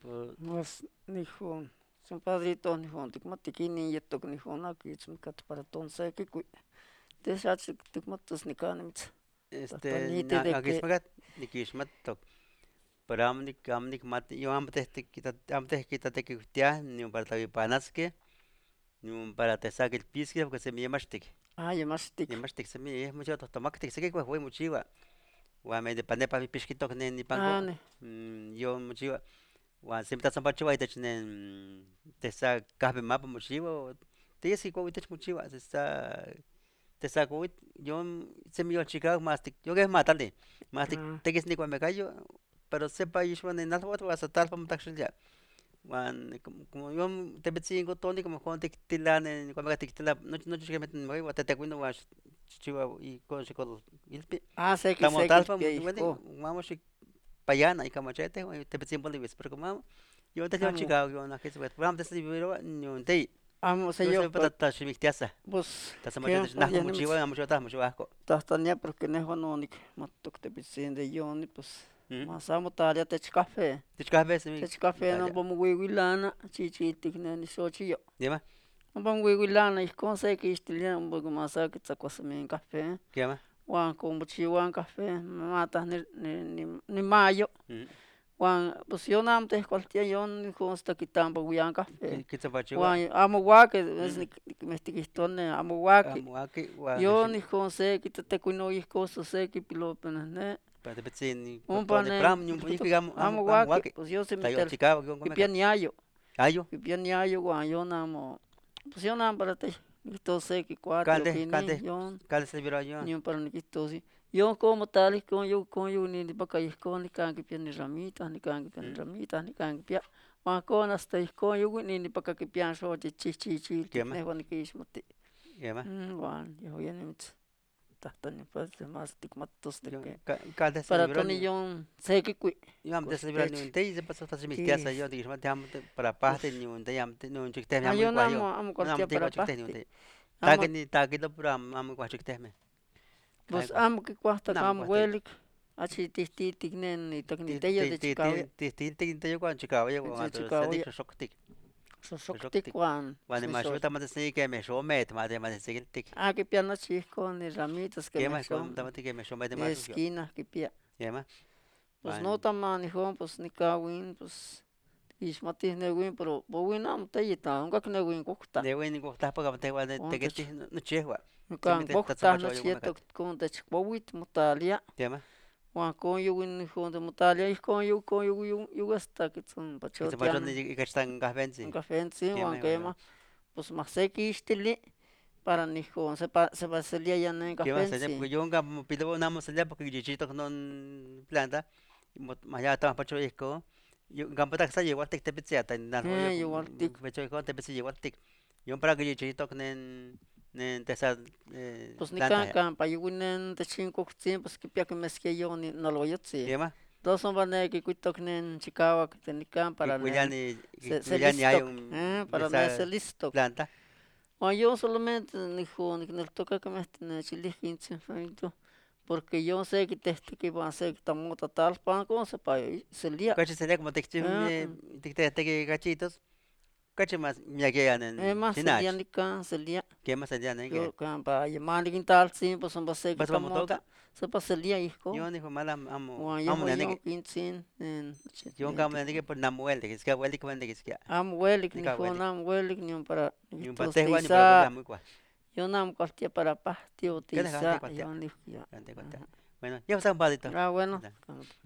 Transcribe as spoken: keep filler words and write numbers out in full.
Pues nihon, son padrito nihon tikmati kinin yetok nihon aki itzmikato para tonsekikui, tes achik tikmatos nikanitz, Este, tahtaniti de que akixmakat nikixmatok, pero amo nik amo nikmati, yo amo tehtikita amo tehkitatekihtiah nion para tlavipanaskeh, nion para tesakilpiskeh porque semi yamachtik, ah yamachtik, yamachtik semi yeh mochiua tohtomaktik, seki wehwe mochiua, uan nepa nepa pixkitok nen nipanko, ah ne, mm, yon mochiua, uan semi tlatzompachoua itech nen tesakahwimapan mochiua, tiyesi kuaui itech mochiua, sa tesakowit yon semi yolchikawak mas tik yokeh matlali, mas ah tiktekis nikuamekayo, pero sepa ixuan nenalotl hasta talpa motlakxilia, uan como yon tepitzin kotonik mejor tiktilani nikuameka tiktila nochi nochi kemeh tinemakayo uan tetekuino uan xikchiua ihkon xikolilpi, ah seki tlamo seki talpa kipia welik ihko, amo xikpayana ika machete uan tepitzin poliwis, pero como amo yon teh amo yolchikawak yon ahkitl pero amo tesivirowa nion teyi, amo yon seyokpa, sepa tlaximiktiasah, pues tlasemachete kempa nahko yeh nimitz mochiua amo mochiua mochiua ahko. tahtania porque nehua no nikmatok tepitzin de yoni pues Mm. mas amo tlalia tech café, Tech kahwen semi tech café Italia. nompa mowiwilana chichitik ne nixochiyo, Kema, ompa mowiwilana ihkon sekixtilia ompa mas aki tzakuasemi in café, kema. uan con mochiua in café matah ni, ni, nimayo, Mm. uan pues yon amo tehkualtia yon ihkon hasta kitampawiah in café, Kitzapachoua. uan amo waki, es Mm. nikmeh tikihtowa ne amo waki, Amo aki uan yon ihkon sekitetekui ihkon so sekipilopinehne, para tepitzin ompa kotoni, pero amo ne nion nikitos amo amo amo amo waki, waki. pues yon Tla semitel yolchikawak yon kipia komeka. niayo, Ayo, kipia niayo uan yon amo, pues yon amo para teh nikihtos sekikuati kanteh okinih kanteh yon, kanteh servirowa yon. nion para nikihtos yon kon motlali ihkon yon yonitipaka ihkon nikan kipia ni ramita, nikan kipia ni Mm. ramita, nikan kipia, uan kon hasta ihkon youi ninipaka kipia in xochichichiltik Kema, nehua nikixmati, kema. mm, uan yehua ya nimitz tahtania pues mas tikmatos de Yon que ka- kanteh para servirowa toni nion. yon sekikui Yon amo teservirowa kostech nion teyi sepa tlaximiktiasa kis yon tikixmati amo te- para pues pahtih nion teyi amo te- nion chiktehmeh ah amo yon kikuah amo yon. amo Yon amo kualtia para tikuah chikteh nion pahti, teyi. amo Taki takito pero amo amo kikuah chiktehmeh. pues Kahikuah. amo kikuahtak Amo amo kikuah teyi. welik, achi tihtitik ne nitak Ti niteyo ti de ti chikawia, ti Tihtiltik in teyuan chikawak de uan pero seki chikawia, xoxoktik. xoxoktik Xoxoktik. uan Uan pues nixox, nimaxiuita mateseki kemeh xometl matesekiltik. ah kipia nochi ihkon ni ramitas Kemah kemeh ihkon xom, tamati kemeh xometl nimaxuyo. esquina kipia, Kemah. pues Uan notaman ihkon pues nikawin pues ixmatih newin pero powin amo teyi tla onkak newin kuhtah, neui nikuhtahpak amo tehwan ontech tekitih nochi yehua. Semi nikan te- kuhtah tlatzompachoua nochi yokomekat. yetok ihkon techpowit motlalia, Kemah. uan kon yowin ihkon motlalia ihkon youi kon youi youi hasta kitzonpachotiah Kitzonpachoti ich ich tan in kahwentzin. cafentzin uan Kemah iwan kemah pues mahsekixtili para nihkon sepa sepaseliaya ne kemah selia cafentzin, porque yon ka mopilowa amo selia porque yichitok non planta mot mayatahpacho ihkon. Kampa tak sa yewaltik tepitzin hasta nalhoyo eh yowaltik, pecho ihkon tepitzin yewaltik. Yon para yichitok nen nen tesa eh, pues nikan planta. kampa youi nen techinkohtzin pues kipia kemeskia yon naloyotzin, Kemah. tos ompa ne kikuitok nen chikawak de nikan para ne Kikuiliani se kikuiliani selistok, ayon eh para ne esa selistok, planta. uan yon solamente nihon nikneltoka kemeh tinechilihkeh in tzin porque yon sekitehteki uan sekitamota talpan kon sepa selia, Okachi selia como eh, tikchihmeh tiktehteki cachitos, okachi mas miakiaya eh nen mas selia xinach. nikan selia, Kemah selia yo nenke. kampa ayemani in taltzin pues ompa Mas sekitamota mamotoka. sepa selia ihkon, Yon nijo mala amo uan amo yehua yon neneki. kintzin nen Yon nen kamo tik- neneki por namo uelik, iskia uelik uelik iskia. amo welik Nika nihon uelik. amo welik nion para Yon pa nikihtos tehwan yon para kuali tisa amo ikuah. yon amo kualtia para pahti o Kene tisa kante kualtia. yon nihkia, Kante kualtia. Bueno, ya usan padito. ah bueno.